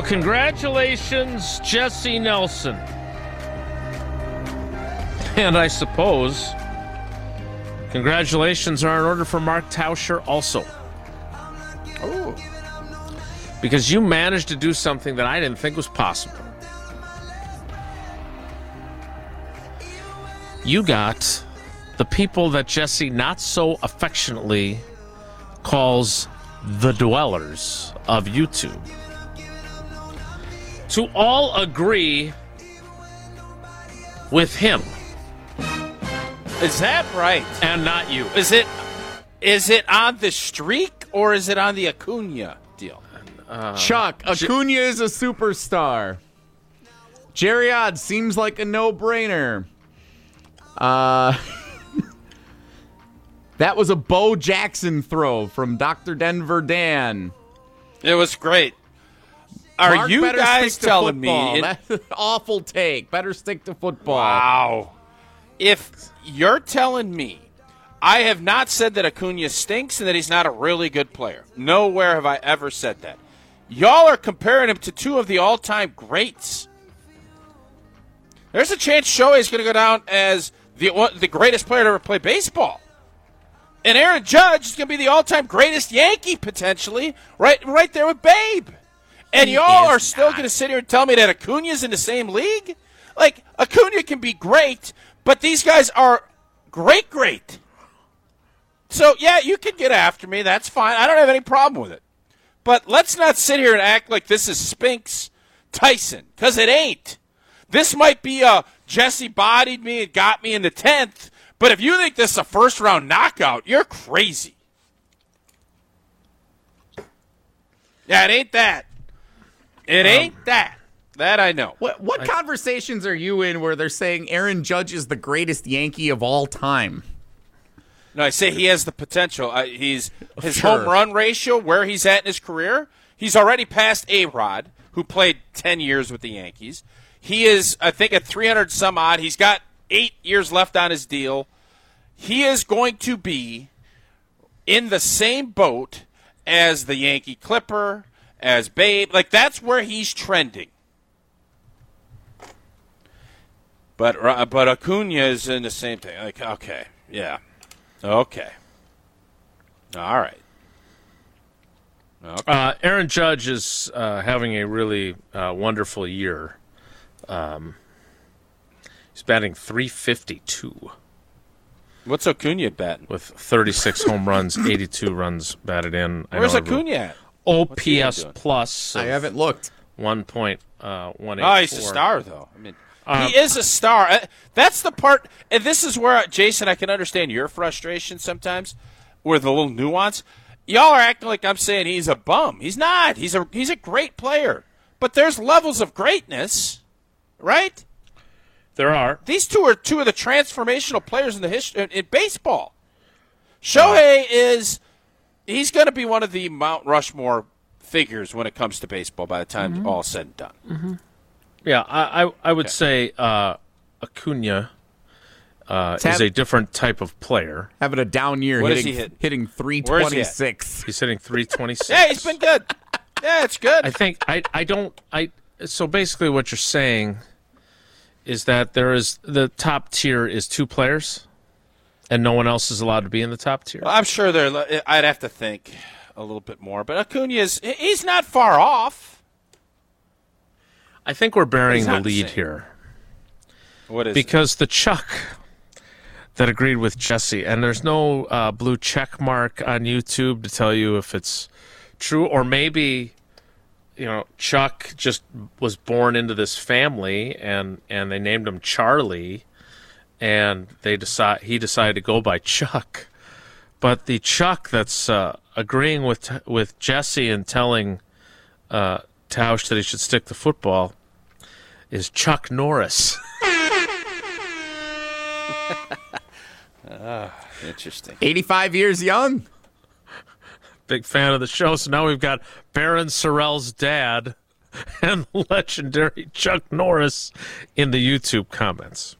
Well, congratulations, Jesse Nelson. And I suppose congratulations are in order for Mark Tauscher also. Oh. Because you managed to do something that I didn't think was possible. You got the people that Jesse not so affectionately calls the dwellers of YouTube to all agree with him. Is that right? And not you. Is it on the streak or is it on the Acuna deal? Chuck, Acuna is a superstar. Jerry seems like a no-brainer. That was a Bo Jackson throw from Dr. Denver Dan. It was great. Are Mark, you guys telling football. me? That's an awful take. Better stick to football. Wow. If you're telling me I have not said that Acuna stinks and that he's not a really good player. Nowhere have I ever said that. Y'all are comparing him to two of the all-time greats. There's a chance Shohei's going to go down as the greatest player to ever play baseball. And Aaron Judge is going to be the all-time greatest Yankee, potentially, right there with Babe. And y'all are still going to sit here and tell me that Acuna's in the same league? Like, Acuna can be great, but these guys are great. So, yeah, you can get after me. That's fine. I don't have any problem with it. But let's not sit here and act like this is Spinks Tyson, because it ain't. This might be a Jesse bodied me and got me in the 10th, but if you think this is a first-round knockout, you're crazy. Yeah, it ain't that. It ain't that. That I know. What conversations are you in where they're saying Aaron Judge is the greatest Yankee of all time? No, I say he has the potential. His home run ratio, where he's at in his career, he's already passed A-Rod, who played 10 years with the Yankees. He is, I think, at 300 some odd. He's got 8 years left on his deal. He is going to be in the same boat as the Yankee Clipper, as Babe. Like, that's where he's trending. But Acuna is in the same thing. Like, okay, yeah. Okay. All right. Okay. Aaron Judge is having a really wonderful year. He's batting .352. What's Acuna batting? With 36 home runs, 82 runs batted in. Where's Acuna at? OPS plus. I haven't looked. 1.184. Oh, he's a star, though. I mean, he is a star. That's the part, and this is where, Jason, I can understand your frustration sometimes with a little nuance. Y'all are acting like I'm saying he's a bum. He's not. He's a great player. But there's levels of greatness, right? There are. These two are two of the transformational players in the history in baseball. Shohei he's going to be one of the Mount Rushmore figures when it comes to baseball by the time all said and done. Mm-hmm. Yeah, I would say Acuna is a different type of player. Having a down year, hitting 326. He's hitting 326. Yeah, he's been good. Yeah, it's good. I think so basically what you're saying is that there is the top tier is two players and no one else is allowed to be in the top tier. Well, I'm sure I'd have to think a little bit more, but Acuna he's not far off. I think we're burying the lead here. What is because the Chuck that agreed with Jesse, and there's no blue check mark on YouTube to tell you if it's true, or maybe Chuck just was born into this family and they named him Charlie, and he decided to go by Chuck. But the Chuck that's agreeing with Jesse and telling Tausch that he should stick to football is Chuck Norris. Interesting. 85 years young. Big fan of the show. So now we've got Baron Sorrell's dad and legendary Chuck Norris in the YouTube comments.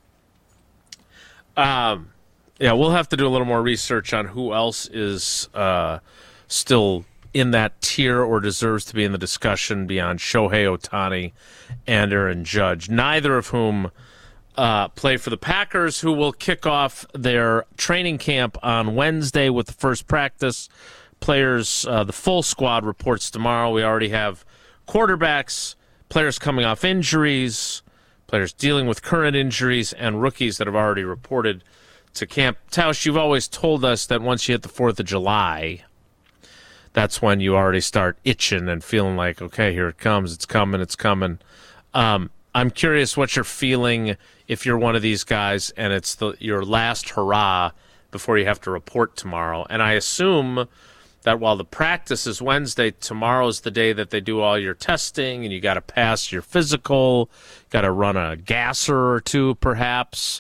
Yeah, we'll have to do a little more research on who else is still in that tier or deserves to be in the discussion beyond Shohei Ohtani and Aaron Judge, neither of whom play for the Packers, who will kick off their training camp on Wednesday with the first practice. Players, the full squad reports tomorrow. We already have quarterbacks, players coming off injuries, players dealing with current injuries, and rookies that have already reported to camp. Tausch, you've always told us that once you hit the 4th of July, that's when you already start itching and feeling like, okay, here it comes, it's coming, it's coming. I'm curious what you're feeling if you're one of these guys and it's your last hurrah before you have to report tomorrow. And I assume that while the practice is Wednesday, tomorrow's the day that they do all your testing and you got to pass your physical, got to run a gasser or two perhaps.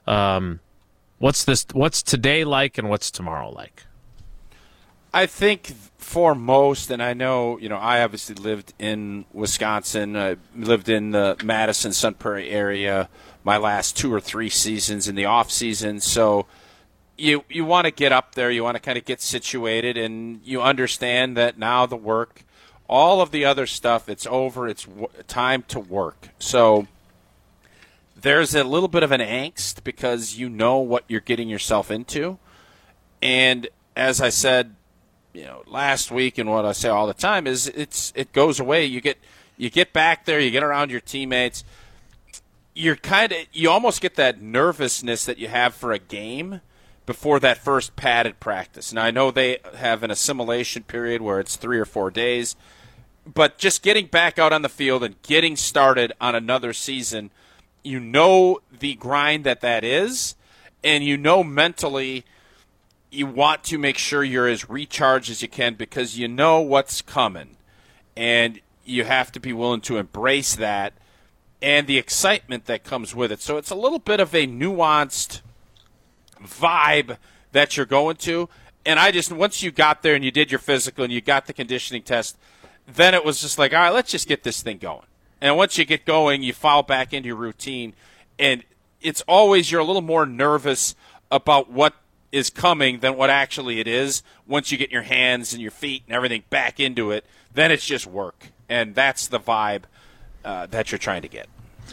What's today like and what's tomorrow like? I think for most, and I know, I obviously lived in Wisconsin. I lived in the Madison, Sun Prairie area my last 2 or 3 seasons in the off season. So you want to get up there, you want to kind of get situated, and you understand that now the work, all of the other stuff, it's over. It's time to work. So there's a little bit of an angst because you know what you're getting yourself into. And as I said, last week, and what I say all the time is it goes away. You get back there, you get around your teammates. You almost get that nervousness that you have for a game before that first padded practice. Now I know they have an assimilation period where it's 3 or 4 days, but just getting back out on the field and getting started on another season, the grind that is, and mentally you want to make sure you're as recharged as you can because you know what's coming, and you have to be willing to embrace that and the excitement that comes with it. So it's a little bit of a nuanced vibe that you're going to. And once you got there and you did your physical and you got the conditioning test, then it was just like, all right, let's just get this thing going. And once you get going, you fall back into your routine. And it's always, you're a little more nervous about what is coming than what actually it is. Once you get your hands and your feet and everything back into it, then it's just work. And that's the vibe that you're trying to get.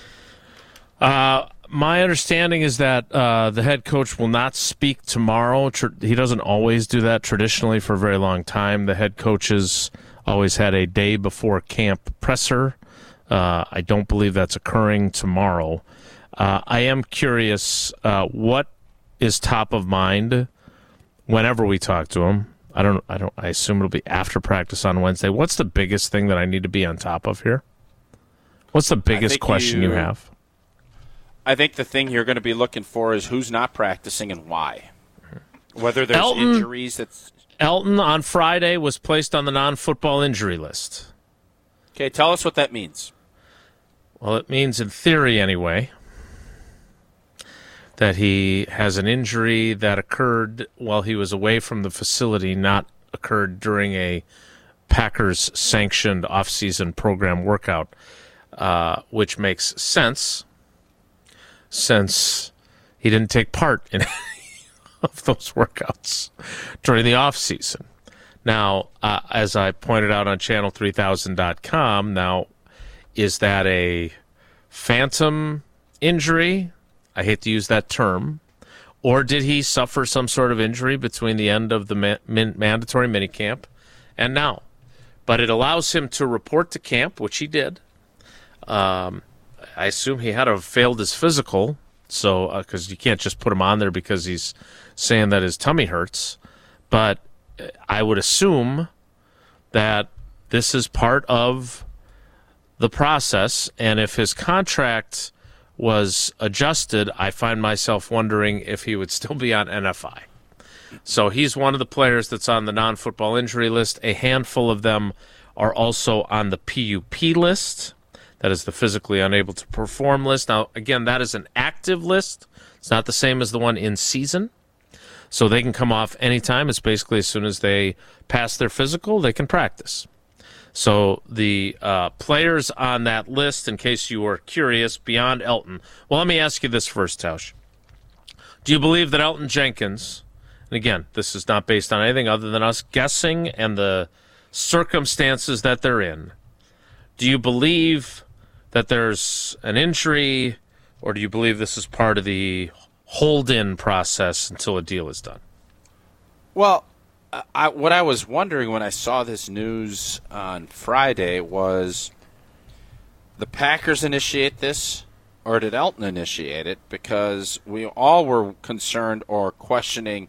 My understanding is that the head coach will not speak tomorrow. He doesn't always do that traditionally for a very long time. The head coaches always had a day before camp presser. I don't believe that's occurring tomorrow. I am curious what is top of mind whenever we talk to him. I assume it'll be after practice on Wednesday. What's the biggest thing that I need to be on top of here? What's the biggest question you have? I think the thing you're going to be looking for is who's not practicing and why. Whether there's injuries Elton on Friday was placed on the non-football injury list. Okay, tell us what that means. Well, it means, in theory anyway, that he has an injury that occurred while he was away from the facility, not occurred during a Packers-sanctioned off-season program workout, which makes sense since he didn't take part in any of those workouts during the off-season. Now, as I pointed out on channel3000.com, now, is that a phantom injury? I hate to use that term. Or did he suffer some sort of injury between the end of the mandatory minicamp and now? But it allows him to report to camp, which he did. I assume he had to have failed his physical, so because you can't just put him on there because he's saying that his tummy hurts. But I would assume that this is part of the process, and if his contract was adjusted, I find myself wondering if he would still be on NFI. So he's one of the players that's on the non-football injury list. A handful of them are also on the PUP list. That is the physically unable to perform list. Now, again, that is an active list. It's not the same as the one in season. So they can come off anytime. It's basically as soon as they pass their physical, they can practice. So the players on that list, in case you were curious, beyond Elton. Well, let me ask you this first, Tausch. Do you believe that Elton Jenkins, and again, this is not based on anything other than us guessing and the circumstances that they're in, do you believe that there's an injury, or do you believe this is part of the hold-in process until a deal is done? Well, what I was wondering when I saw this news on Friday was, the Packers initiate this, or did Elton initiate it? Because we all were concerned or questioning.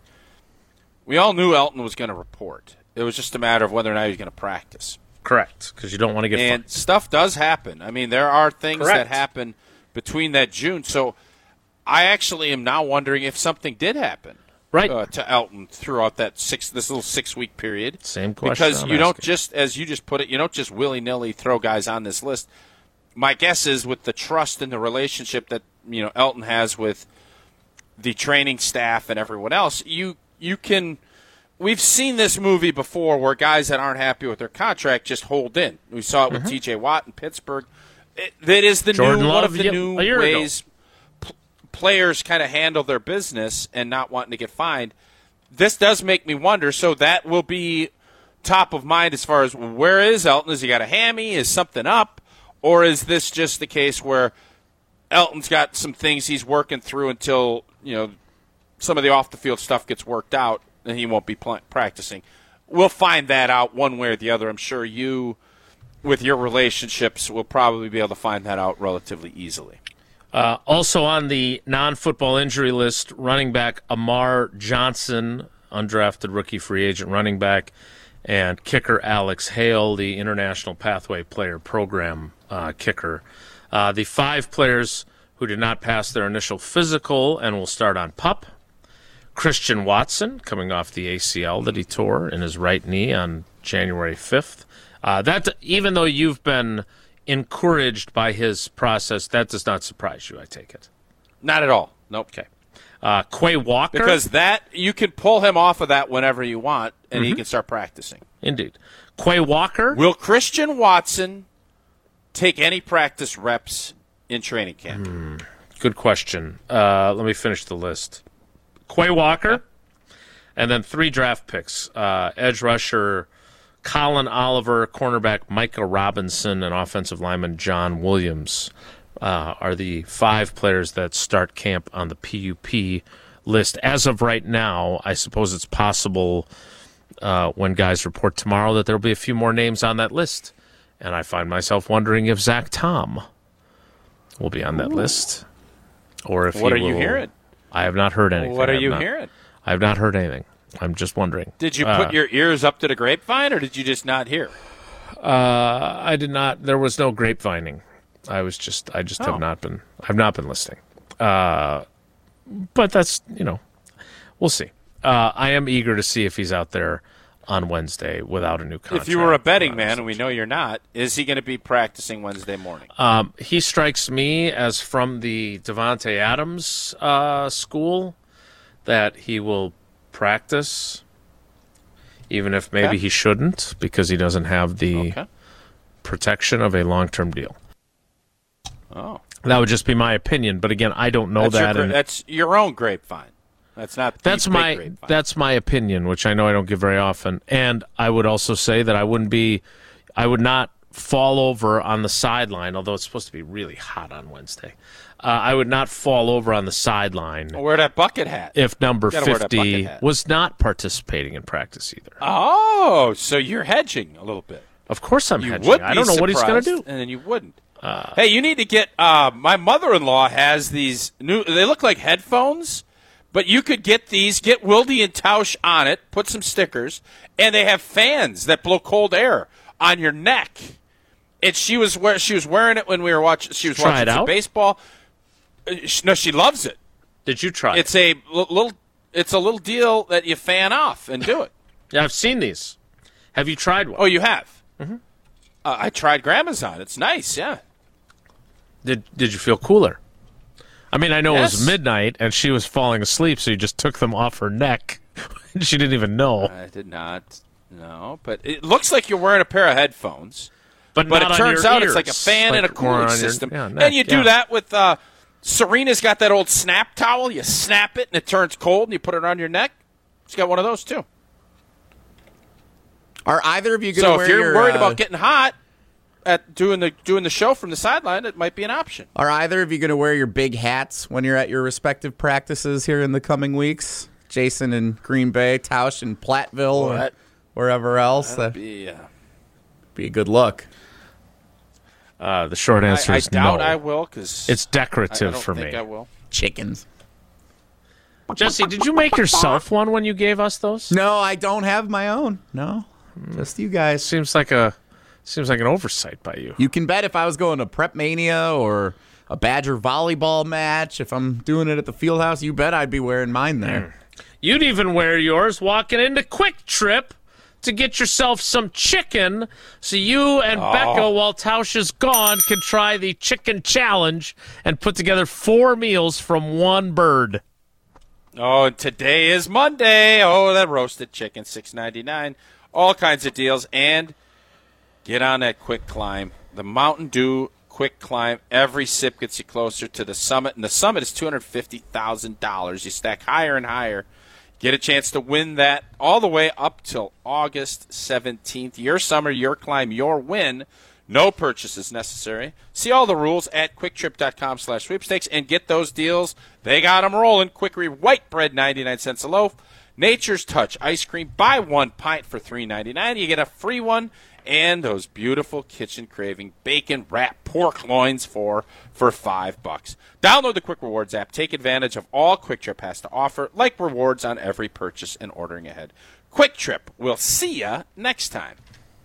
We all knew Elton was going to report. It was just a matter of whether or not he was going to practice. Correct, because you don't want to get and fined. Stuff does happen. I mean, there are things Correct. that happen between that June. So I actually am now wondering if something did happen Right. to Elton throughout this little 6-week period. Same question. Because I'm you don't asking. just, as you just put it, you don't just willy-nilly throw guys on this list. My guess is with the trust and the relationship that Elton has with the training staff and everyone else, you can. We've seen this movie before where guys that aren't happy with their contract just hold in. We saw it with T.J. Watt in Pittsburgh. That is the Jordan new one Love, of the yep, new a year ago. ways players kind of handle their business and not wanting to get fined. This does make me wonder. So that will be top of mind as far as where is Elton? Has he got a hammy? Is something up? Or is this just the case where Elton's got some things he's working through until some of the off-the-field stuff gets worked out and he won't be practicing? We'll find that out one way or the other. I'm sure you, with your relationships, will probably be able to find that out relatively easily. Also on the non-football injury list, running back Amar Johnson, undrafted rookie free agent running back, and kicker Alex Hale, the International Pathway Player Program kicker. The 5 players who did not pass their initial physical and will start on PUP. Christian Watson, coming off the ACL that he tore in his right knee on January 5th. That, even though you've been encouraged by his process, that does not surprise you, I take it. Not at all. Nope. Okay. Quay Walker. Because that you can pull him off of that whenever you want, and he can start practicing. Indeed. Quay Walker. Will Christian Watson take any practice reps in training camp? Good question. Let me finish the list. Quay Walker, and then 3 draft picks. Edge rusher Colin Oliver, cornerback Micah Robinson, and offensive lineman John Williams are the 5 players that start camp on the PUP list. As of right now, I suppose it's possible when guys report tomorrow that there will be a few more names on that list. And I find myself wondering if Zach Tom will be on that list. Or if What he are you will- hearing? I have not heard anything. What I are have you not- hearing? I have not heard anything. I'm just wondering. Did you put your ears up to the grapevine, or did you just not hear? I did not. There was no grapevining. I just Oh. have not been. I've not been listening. But that's we'll see. I am eager to see if he's out there on Wednesday without a new contract. If you were a betting man, and we know you're not, is he going to be practicing Wednesday morning? He strikes me as from the Devontae Adams school that he will practice, even if maybe Okay. he shouldn't because he doesn't have the Okay. protection of a long-term deal. Oh, That would just be my opinion, but again, I don't know that. And that's your own grapevine. That's not. that's the big my grapevine. that's my opinion, which I know I don't give very often. And I would also say that I would not fall over on the sideline, although it's supposed to be really hot on Wednesday. I would not fall over on the sideline Wear that bucket hat. if number Gotta wear that bucket 50 hat. was not participating in practice either. Oh, so you're hedging a little bit. Of course I'm You hedging. would. I don't know what he's going to do. and then you wouldn't. Hey, you need to get. My mother-in-law has these new. They look like headphones, but you could get these. Get Wilde and Tausch on it. Put some stickers, and they have fans that blow cold air on your neck. And she was wearing it when we were watching. She was Try watching it some out? baseball. No, she loves it. Did you try? It's a little. It's a little deal that you fan off and do it. Yeah, I've seen these. Have you tried one? Oh, you have. Mm-hmm. I tried Grandma's on. It's nice. Yeah. Did you feel cooler? I mean, I know it was Yes. midnight and she was falling asleep, so you just took them off her neck. She didn't even know. I did not. No, but it looks like you're wearing a pair of headphones. But But not it on turns your out it's like a ears, fan and a like more cooling on your- system. yeah, neck, And you do yeah. that with Serena's got that old snap towel. You snap it and it turns cold and you put it on your neck. She's got one of those too. Are either of you going to So wear if you're your, worried about getting hot at doing the show from the sideline, it might be an option. Are either of you going to wear your big hats when you're at your respective practices here in the coming weeks? Jason in Green Bay, Tausch in Platteville, or wherever else. That'd be a good look. The short answer I is doubt no. I will because It's decorative for I don't me. think I will. Chickens. Jesse, did you make yourself one when you gave us those? No, I don't have my own. No, just you guys. Seems like an oversight by you. You can bet if I was going to Prep Mania or a Badger volleyball match, if I'm doing it at the field house, you bet I'd be wearing mine there. You'd even wear yours walking into Quick Trip to get yourself some chicken so you and Becca, while Tausch is gone, can try the chicken challenge and put together 4 meals from one bird. Oh, and today is Monday. Oh, that roasted chicken, $6.99. All kinds of deals. And get on that quick climb. The Mountain Dew quick climb. Every sip gets you closer to the summit. And the summit is $250,000. You stack higher and higher. Get a chance to win that all the way up till August 17th. Your summer, your climb, your win. No purchases necessary. See all the rules at quicktrip.com/sweepstakes and get those deals. They got them rolling. Quickery white bread, 99 cents a loaf. Nature's Touch ice cream. Buy 1 pint for $3.99. You get a free one. And those beautiful kitchen craving bacon wrapped pork loins for $5. Download the Quick Rewards app. Take advantage of all Quick Trip has to offer, like rewards on every purchase and ordering ahead. Quick Trip. We'll see ya next time.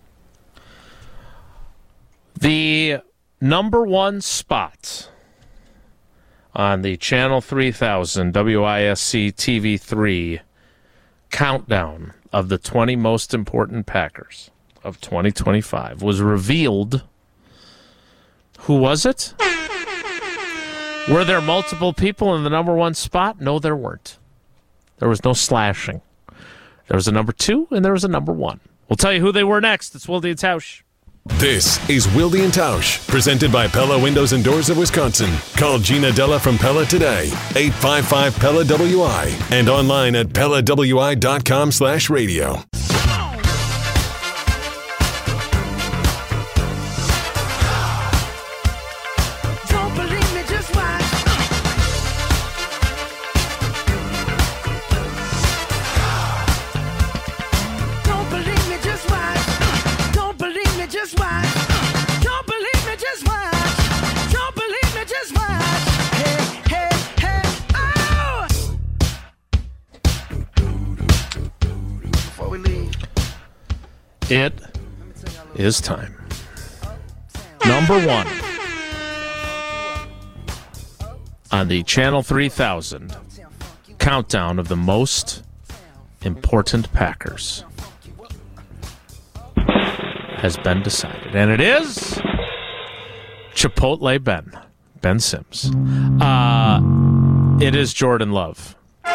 The number 1 spot on the Channel 3000 WISC TV3 countdown of the 20 most important Packers of 2025 was revealed. Who was it? Were there multiple people in the number 1 spot? No, there weren't. There was no slashing. There was a number 2 and there was a number 1. We'll tell you who they were next. It's Wilde and Tausch. This is Wilde and Tausch, presented by Pella Windows and Doors of Wisconsin. Call Gina Della from Pella today, 855-PELLA-WI, and online at PellaWI.com/radio. It is time. Number 1 on the Channel 3000 countdown of the most important Packers has been decided. And it is Chipotle Ben Sims. It is Jordan Love.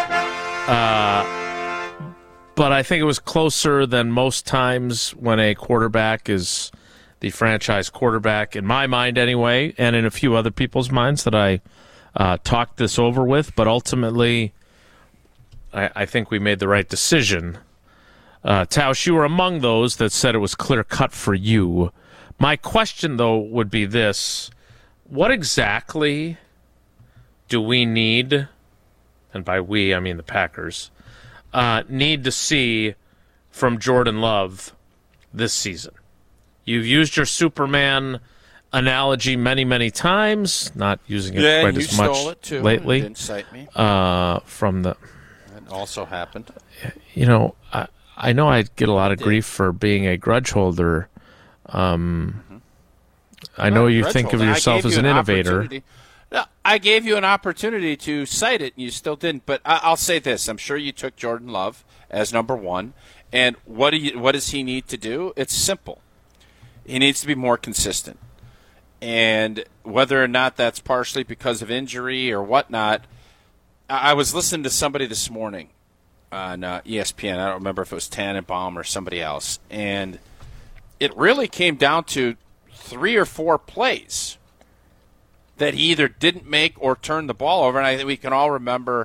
But I think it was closer than most times when a quarterback is the franchise quarterback, in my mind anyway, and in a few other people's minds that I talked this over with. But ultimately, I think we made the right decision. Tausch, you were among those that said it was clear-cut for you. My question, though, would be this. What exactly do we need, and by we, I mean the Packers, need to see from Jordan Love this season? You've used your Superman analogy many, many times, not using it quite as much stole it too. lately. Didn't cite me. From the, That also happened. you know, I know I get a lot of grief for being a grudge holder. I know you think of yourself as an innovator. No, I gave you an opportunity to cite it, and you still didn't. But I'll say this. I'm sure you took Jordan Love as number 1. And what does he need to do? It's simple. He needs to be more consistent. And whether or not that's partially because of injury or whatnot, I was listening to somebody this morning on ESPN. I don't remember if it was Tannenbaum or somebody else. And it really came down to 3 or 4 plays that he either didn't make or turned the ball over. And I think we can all remember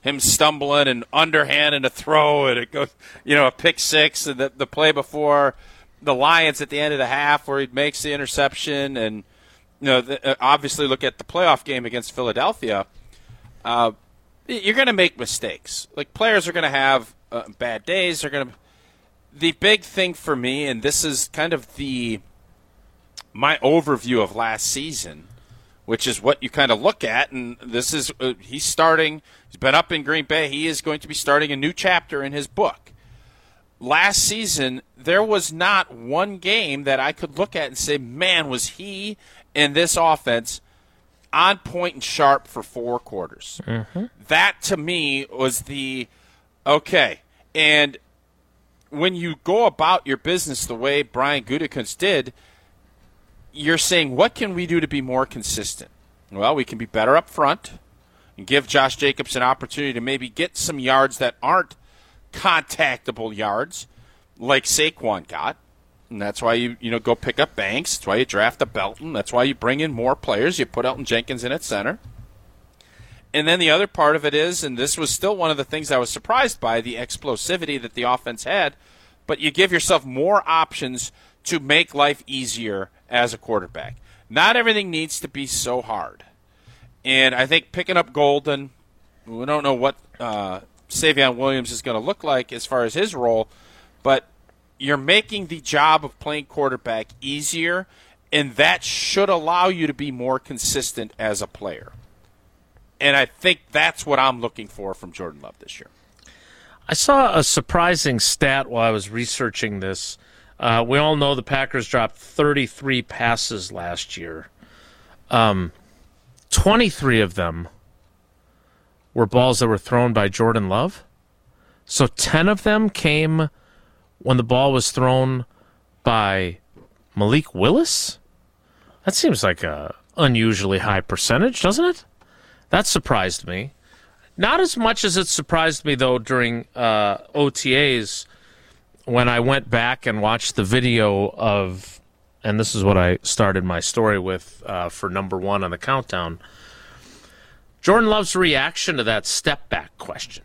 him stumbling and underhand and a throw, and it goes, a pick six, and the play before the Lions at the end of the half where he makes the interception, and obviously look at the playoff game against Philadelphia. You're going to make mistakes. Like, players are going to have bad days. The big thing for me, and this is kind of my overview of last season, which is what you kind of look at, and this is he's starting. He's been up in Green Bay. He is going to be starting a new chapter in his book. Last season, there was not one game that I could look at and say, man, was he in this offense on point and sharp for 4 quarters. Mm-hmm. That, to me, was okay. And when you go about your business the way Brian Gutekunst did, you're saying, what can we do to be more consistent? Well, we can be better up front and give Josh Jacobs an opportunity to maybe get some yards that aren't contactable yards like Saquon got. And that's why you go pick up Banks. That's why you draft a Belton. That's why you bring in more players. You put Elton Jenkins in at center. And then the other part of it is, and this was still one of the things I was surprised by, the explosivity that the offense had, but you give yourself more options to make life easier as a quarterback. Not everything needs to be so hard. And I think picking up Golden, we don't know what Savion Williams is going to look like as far as his role, but you're making the job of playing quarterback easier, and that should allow you to be more consistent as a player. And I think that's what I'm looking for from Jordan Love this year. I saw a surprising stat while I was researching this. We all know the Packers dropped 33 passes last year. 23 of them were balls that were thrown by Jordan Love. So 10 of them came when the ball was thrown by Malik Willis? That seems like a unusually high percentage, doesn't it? That surprised me. Not as much as it surprised me, though, during OTAs when I went back and watched the video of, and this is what I started my story with for number 1 on the countdown, Jordan Love's reaction to that step back question.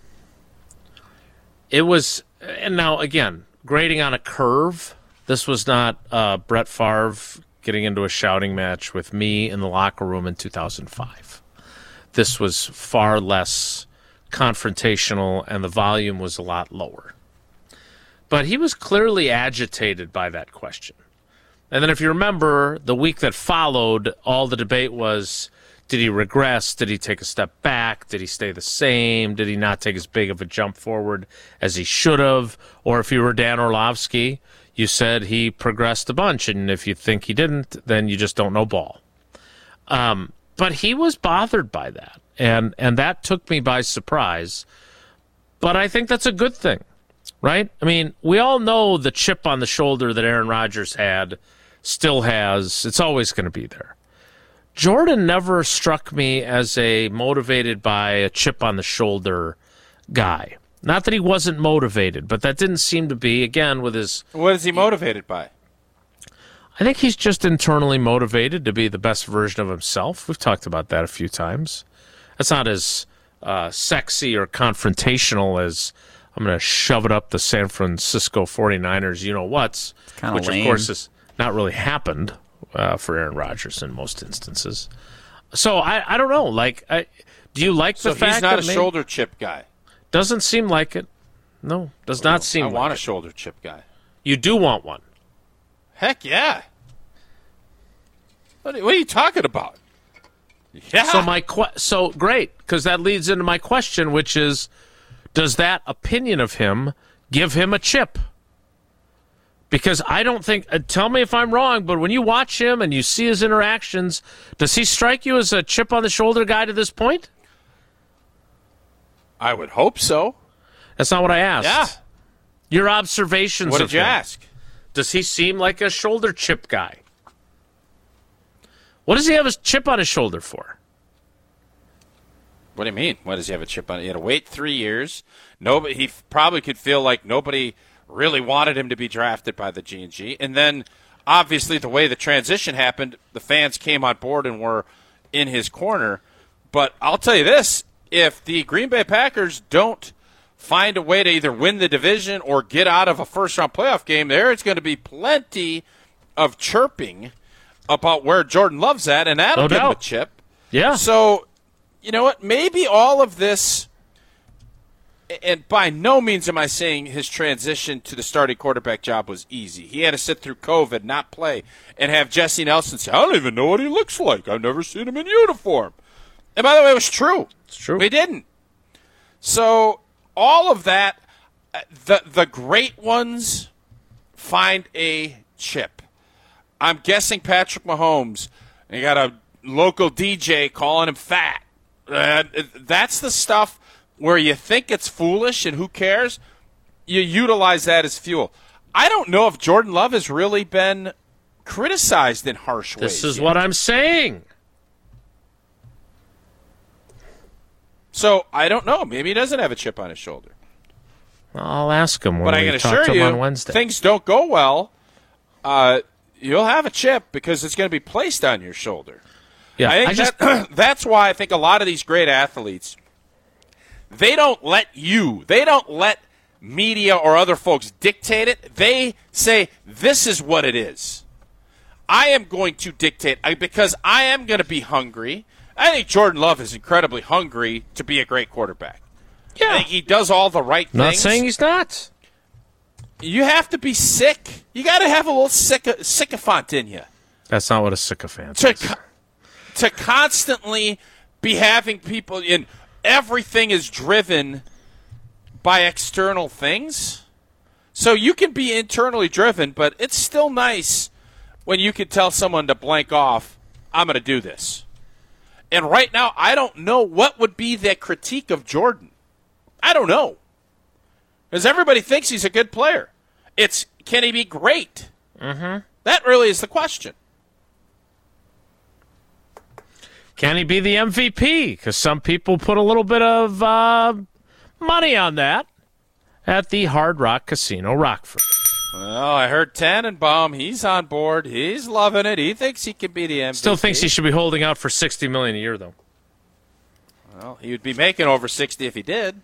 It was, and now again, grading on a curve, this was not Brett Favre getting into a shouting match with me in the locker room in 2005. This was far less confrontational, and the volume was a lot lower. But he was clearly agitated by that question. And then if you remember, the week that followed, all the debate was, did he regress? Did he take a step back? Did he stay the same? Did he not take as big of a jump forward as he should have? Or if you were Dan Orlovsky, you said he progressed a bunch, and if you think he didn't, then you just don't know ball. But he was bothered by that, and that took me by surprise. But I think that's a good thing, right? I mean, we all know the chip on the shoulder that Aaron Rodgers had, still has. It's always going to be there. Jordan never struck me as a motivated by a chip on the shoulder guy. Not that he wasn't motivated, but that didn't seem to be, again, with his... What is he motivated by? I think he's just internally motivated to be the best version of himself. We've talked about that a few times. That's not as sexy or confrontational as I'm going to shove it up the San Francisco 49ers you-know-whats, which, lame. Of course, has not really happened for Aaron Rodgers in most instances. So I don't know. Do you like the fact that... So he's not a shoulder chip guy? Doesn't seem like it. No, does not seem like it. I want a shoulder chip guy. You do want one. Heck yeah. What are you talking about? Yeah. So great, because that leads into my question, which is, does that opinion of him give him a chip? Because I don't think, tell me if I'm wrong, but when you watch him and you see his interactions, does he strike you as a chip on the shoulder guy to this point? I would hope so. That's not what I asked. Yeah. Your observations of him. What did you ask? Does he seem like a shoulder chip guy? What does he have a chip on his shoulder for? What do you mean? What does he have a chip on? He had to wait 3 years. He probably could feel like nobody really wanted him to be drafted by the G&G. And then, obviously, the way the transition happened, the fans came on board and were in his corner. But I'll tell you this, if the Green Bay Packers don't find a way to either win the division or get out of a first-round playoff game, there is going to be plenty of chirping about where Jordan Love's at, and that'll give him a chip. Yeah. So, you know what? Maybe all of this, and by no means am I saying his transition to the starting quarterback job was easy. He had to sit through COVID, not play, and have Jesse Nelson say, I don't even know what he looks like. I've never seen him in uniform. And by the way, it was true. It's true. We didn't. So all of that, the great ones find a chip. I'm guessing Patrick Mahomes, and you got a local DJ calling him fat. That's the stuff where you think it's foolish and who cares. You utilize that as fuel. I don't know if Jordan Love has really been criticized in harsh ways. This is what I'm saying. So I don't know. Maybe he doesn't have a chip on his shoulder. I'll ask him when But I we can talk assure to him you, on Wednesday. things don't go well. You'll have a chip because it's going to be placed on your shoulder. Yeah, I think that's why I think a lot of these great athletes, they don't let media or other folks dictate it. They say, this is what it is. I am going to dictate because I am going to be hungry. I think Jordan Love is incredibly hungry to be a great quarterback. Yeah. I think he does all the right things. Not saying he's not. You have to be sick. You got to have a little sycophant in you. That's not what a sycophant is. To constantly be having people in everything is driven by external things. So you can be internally driven, but it's still nice when you can tell someone to blank off, I'm going to do this. And right now, I don't know what would be the critique of Jordan. I don't know. Because everybody thinks he's a good player. It's, can he be great? Mm-hmm. That really is the question. Can he be the MVP? Because some people put a little bit of money on that at the Hard Rock Casino Rockford. Well, I heard Tannenbaum. He's on board. He's loving it. He thinks he can be the MVP. Still thinks he should be holding out for $60 million a year, though. Well, he would be making over 60 if he did.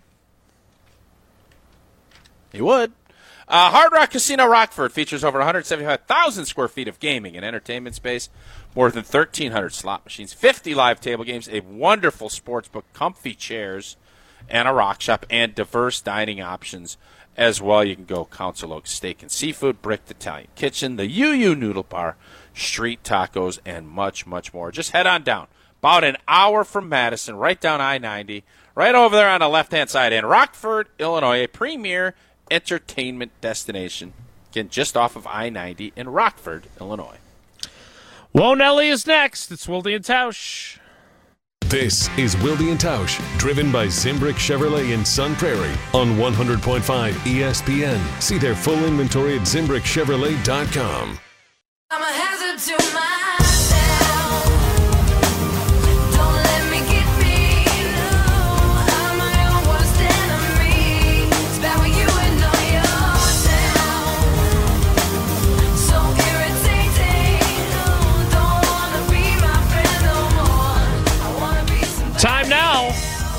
He would. Hard Rock Casino Rockford features over 175,000 square feet of gaming and entertainment space, more than 1,300 slot machines, 50 live table games, a wonderful sports book, comfy chairs, and a rock shop, and diverse dining options as well. You can go Council Oaks Steak and Seafood, Bricked Italian Kitchen, the UU Noodle Bar, street tacos, and much, much more. Just head on down. About an hour from Madison, right down I-90, right over there on the left-hand side in Rockford, Illinois, a premier entertainment destination. Again, just off of I-90 in Rockford, Illinois. Whoa, Nelly is next. It's Wilde and Tausch. This is Wilde and Tausch, driven by Zimbrick Chevrolet in Sun Prairie on 100.5 ESPN. See their full inventory at ZimbrickChevrolet.com. I'm a hazard to myself. Don't let me get me. No, I'm my own worst enemy. It's bad when you know yourself. So irritating. No, don't wanna be my friend no more. I wanna be somebody. Time now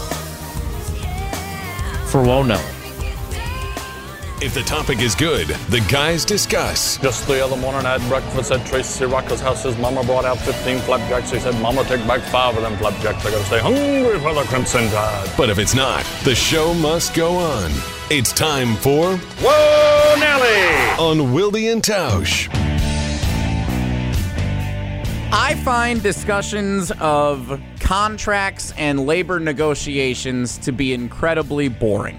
for Whoa, Nelly. If the topic is good, the guys discuss. Just the other morning I had breakfast at Tracy Rocker's house. His mama brought out 15 flapjacks. He said, Mama, take back 5 of them flapjacks. I gotta stay hungry for the Crimson Tide. But if it's not, the show must go on. It's time for Whoa, Nelly! On Wilde and Tausch. I find discussions of contracts and labor negotiations to be incredibly boring.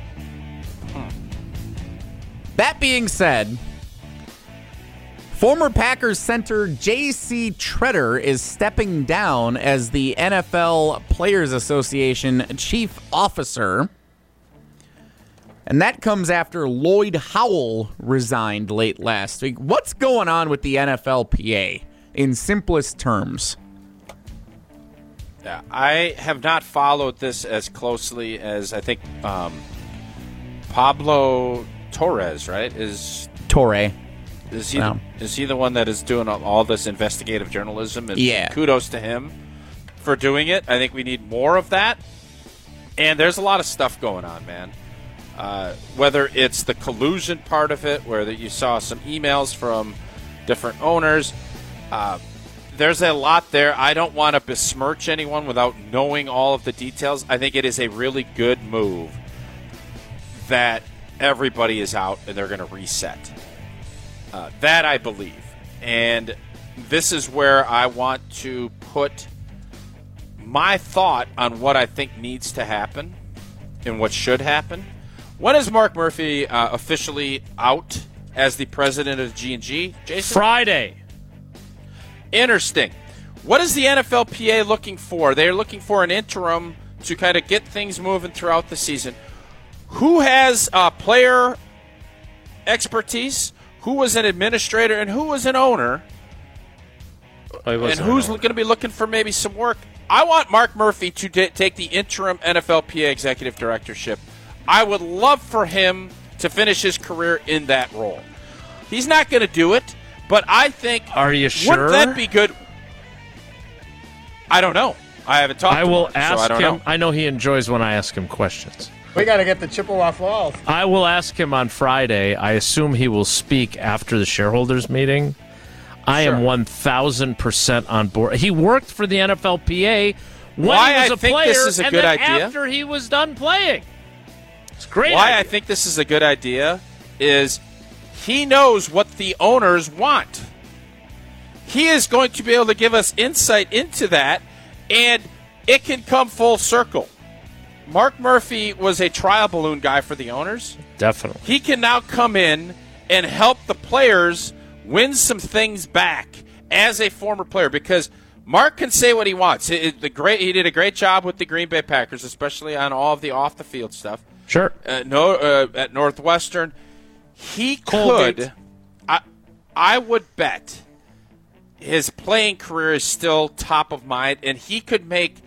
That being said, former Packers center J.C. Tretter is stepping down as the NFL Players Association chief officer. And that comes after Lloyd Howell resigned late last week. What's going on with the NFLPA in simplest terms? Yeah, I have not followed this as closely as I think Pablo Torres, right? Is Torre. he Wow. is he the one that is doing all this investigative journalism? And Yeah. kudos to him for doing it. I think we need more of that. And there's a lot of stuff going on, man. Whether it's the collusion part of it, where you saw some emails from different owners. There's a lot there. I don't want to besmirch anyone without knowing all of the details. I think it is a really good move that everybody is out and they're going to reset. That I believe. And this is where I want to put my thought on what I think needs to happen and what should happen. When is Mark Murphy officially out as the president of G&G, Jason? Friday. Interesting. What is the NFLPA looking for? They're looking for an interim to kind of get things moving throughout the season. Who has player expertise? Who was an administrator? And who was an owner? And who's going to be looking for maybe some work? I want Mark Murphy to take the interim NFLPA executive directorship. I would love for him to finish his career in that role. He's not going to do it, but I think. Are you sure? Wouldn't that be good? I don't know. I haven't talked to him. I will ask so I don't him. know. I know he enjoys when I ask him questions. We got to get the Chippewa Falls. I will ask him on Friday. I assume he will speak after the shareholders meeting. I am 1,000% on board. He worked for the NFLPA when Why he was I a think player, this is a and good then idea? after he was done playing. It's great. Why idea. I think this is a good idea is he knows what the owners want. He is going to be able to give us insight into that, and it can come full circle. Mark Murphy was a trial balloon guy for the owners. Definitely. He can now come in and help the players win some things back as a former player, because Mark can say what he wants. He did a great job with the Green Bay Packers, especially on all of the off-the-field stuff. Sure. At Northwestern. He Colgate. could, I would bet his playing career is still top of mind, and he could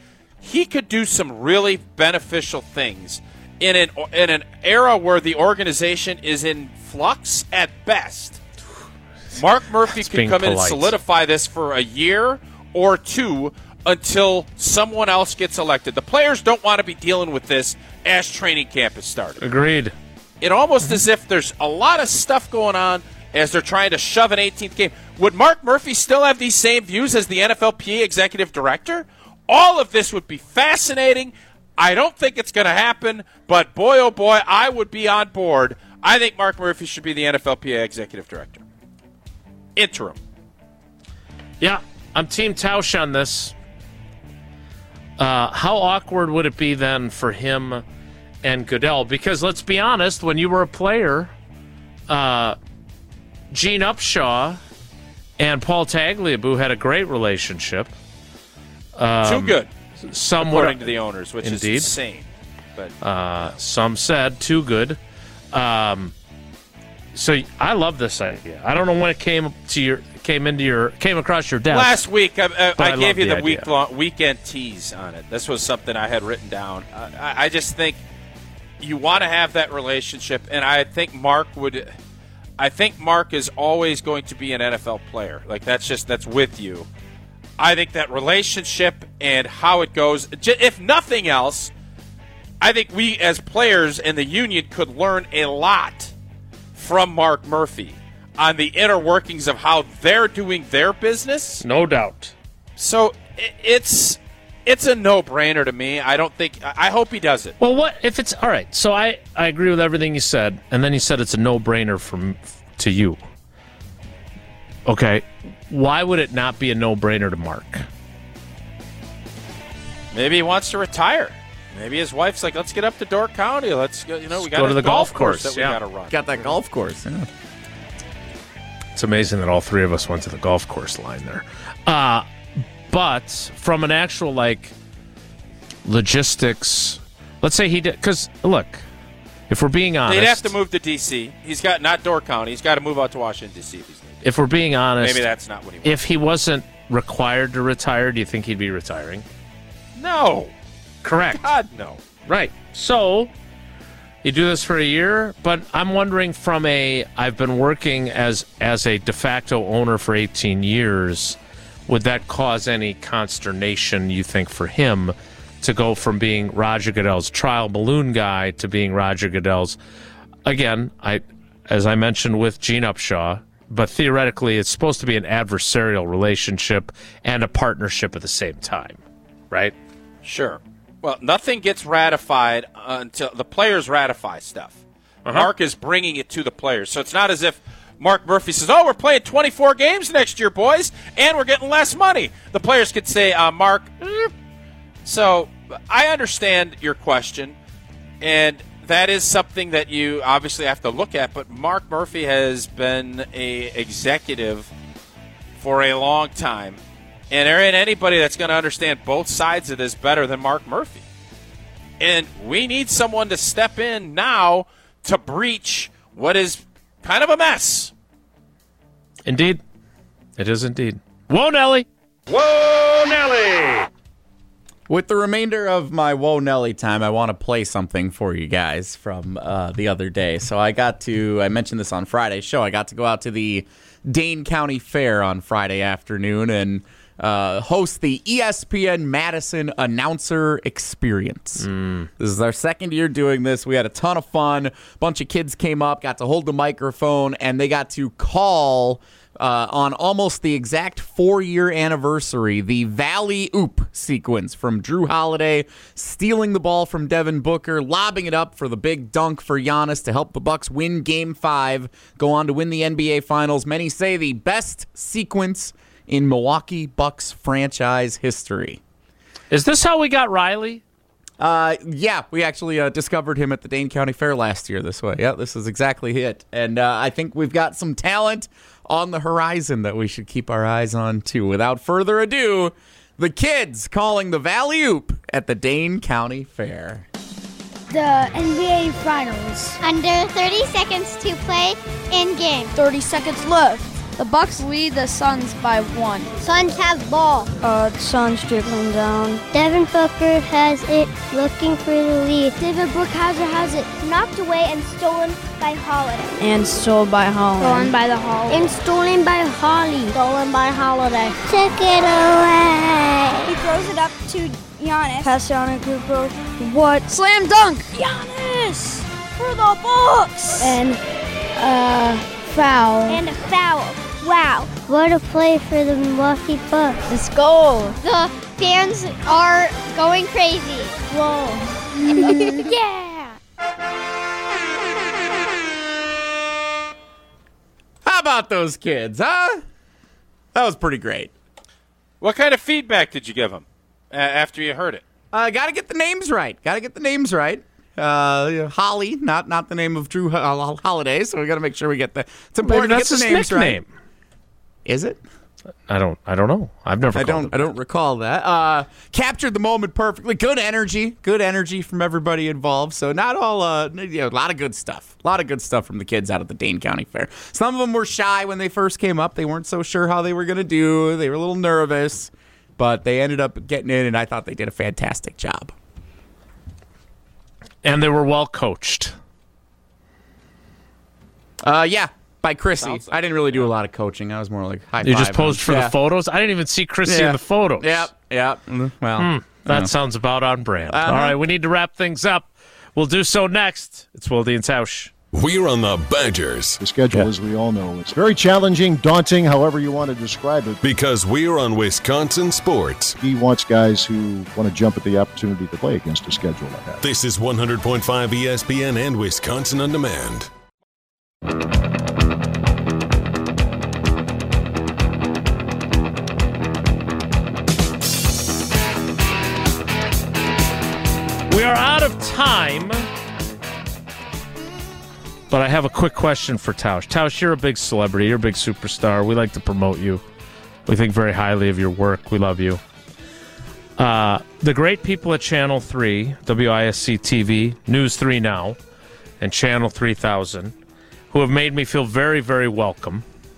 do some really beneficial things in an era where the organization is in flux at best. Mark Murphy That's could being come in and polite. solidify this for a year or two until someone else gets elected. The players don't want to be dealing with this as training camp has started. Agreed. It almost as if there's a lot of stuff going on as they're trying to shove an 18th game. Would Mark Murphy still have these same views as the NFLPA executive director? All of this would be fascinating. I don't think it's going to happen, but boy, oh boy, I would be on board. I think Mark Murphy should be the NFLPA executive director. Interim. Yeah, I'm Team Tausch on this. How awkward would it be then for him and Goodell? Because let's be honest, when you were a player, Gene Upshaw and Paul Tagliabue had a great relationship. Too good, Somewhat, according to the owners, which Indeed. is insane. But some said too good. So I love this idea. I don't know when it came across your desk. last week, I I gave love you the the weekend tease on it. This was something I had written down. I just think you want to have that relationship, and I think Mark would. I think Mark is always going to be an NFL player. Like that's with you. I think that relationship and how it goes, if nothing else, I think we as players in the union could learn a lot from Mark Murphy on the inner workings of how they're doing their business. No doubt. So it's a no-brainer to me. I hope he does it. Well, what if it's all right? So I agree with everything you said, and then you said it's a no-brainer to you. Okay, why would it not be a no-brainer to Mark? Maybe he wants to retire. Maybe his wife's like, let's get up to Door County. Let's go. We got go to the golf course, that yeah. we got to run. Got that golf course. Yeah. It's amazing that all three of us went to the golf course line there. But from an actual logistics, let's say he did. Because look, if we're being honest, They'd have to move to D.C. He's got not Door County. He's got to move out to Washington D.C. if he's needed. If we're being honest, Maybe that's not what he wants. if he wasn't required to retire, do you think he'd be retiring? No. Correct. God, no. Right. So you do this for a year, but I'm wondering I've been working as a de facto owner for 18 years. Would that cause any consternation, you think, for him to go from being Roger Goodell's trial balloon guy to being Roger Goodell's, again, as I mentioned with Gene Upshaw, but theoretically it's supposed to be an adversarial relationship and a partnership at the same time, right? Sure. Well, nothing gets ratified until the players ratify stuff. Mark is bringing it to the players. So it's not as if Mark Murphy says, we're playing 24 games next year, boys, and we're getting less money. The players could say, Mark. So I understand your question, and that is something that you obviously have to look at. But Mark Murphy has been an executive for a long time, and there ain't anybody that's going to understand both sides of this better than Mark Murphy. And we need someone to step in now to breach what is kind of a mess. Indeed. It is indeed. Whoa, Nelly! Whoa, Nelly! With the remainder of my Whoa Nelly time, I want to play something for you guys from the other day. So I mentioned this on Friday's show, I got to go out to the Dane County Fair on Friday afternoon and host the ESPN Madison Announcer Experience. This is our second year doing this. We had a ton of fun. A bunch of kids came up, got to hold the microphone, and they got to call on almost the exact 4-year anniversary, the Valley Oop sequence from Drew Holiday stealing the ball from Devin Booker, lobbing it up for the big dunk for Giannis to help the Bucks win Game 5, go on to win the NBA Finals. Many say the best sequence in Milwaukee Bucks franchise history. Is this how we got Riley? Yeah, we actually discovered him at the Dane County Fair last year this way. Yeah, this is exactly it. And I think we've got some talent on the horizon that we should keep our eyes on, too. Without further ado, the kids calling the Valley Oop at the Dane County Fair. The NBA Finals. Under 30 seconds to play in game. 30 seconds left. The Bucks lead the Suns by 1. Suns have ball. Suns dribbling down. Devin Booker has it, looking for the lead. David Brookhauser has it. Knocked away and stolen by Holiday. And stolen by Holland. Stolen by the Holiday. And stolen by Holly. Stolen by Holiday. Took it away. He throws it up to Giannis. Pass down to Cooper. What? Slam dunk! Giannis! For the Bucks! And foul. And a foul. Wow. What a play for the Milwaukee Bucks. Let's go. The fans are going crazy. Whoa. Yeah. How about those kids, huh? That was pretty great. What kind of feedback did you give them after you heard it? Got to get the names right. Holly, not the name of Drew Holiday, so we got to make sure we get the. It's important to get the names nickname. Right. Is it? I don't know. I've never. I don't recall that. Captured the moment perfectly. Good energy from everybody involved. So not all. A lot of good stuff. A lot of good stuff from the kids out at the Dane County Fair. Some of them were shy when they first came up. They weren't so sure how they were going to do. They were a little nervous, but they ended up getting in, and I thought they did a fantastic job. And they were well coached. Yeah, by Chrissy. I didn't really do a lot of coaching. I was more like high five. You just posed for the photos? I didn't even see Chrissy in the photos. Yep. Well, that sounds about on brand. All right, we need to wrap things up. We'll do so next. It's Wilde and Tausch. We're on the Badgers. The schedule, as we all know, it's very challenging, daunting, however you want to describe it. Because we're on Wisconsin Sports. He wants guys who want to jump at the opportunity to play against a schedule like that. This is 100.5 ESPN and Wisconsin On Demand. We are out of time, but I have a quick question for Tausch. Tausch, you're a big celebrity. You're a big superstar. We like to promote you. We think very highly of your work. We love you. The great people at Channel 3, WISC TV, News 3 Now, and Channel 3000, who have made me feel very, very welcome.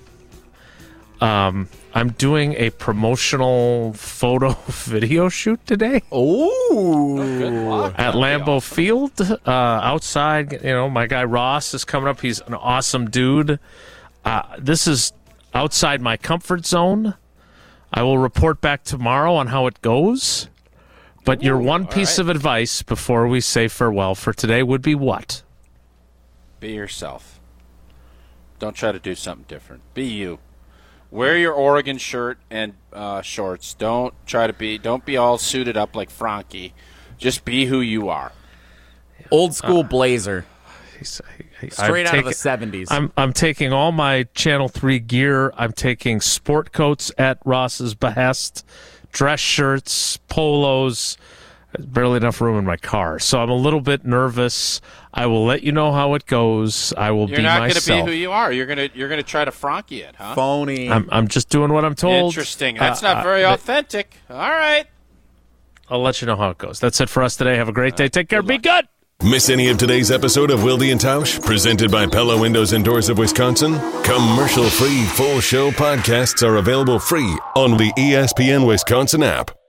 I'm doing a promotional photo video shoot today. Oh, at Lambeau Field, outside. My guy Ross is coming up. He's an awesome dude. This is outside my comfort zone. I will report back tomorrow on how it goes. But your one piece of advice before we say farewell for today would be what? Be yourself. Don't try to do something different. Be you. Wear your Oregon shirt and shorts. Don't be all suited up like Frankie. Just be who you are. Old school blazer. Straight out of the 70s. I'm taking all my Channel 3 gear. I'm taking sport coats at Ross's behest, dress shirts, polos. There's barely enough room in my car. So I'm a little bit nervous. I will let you know how it goes. I will be myself. You're not going to be who you are. You're going to try to Frankie it, huh? Phony. I'm just doing what I'm told. Interesting. That's not very authentic. All right. I'll let you know how it goes. That's it for us today. Have a great day. Take care. Be good. Miss any of today's episode of Wilde and Tausch, presented by Pella Windows and Doors of Wisconsin? Commercial-free full show podcasts are available free on the ESPN Wisconsin app.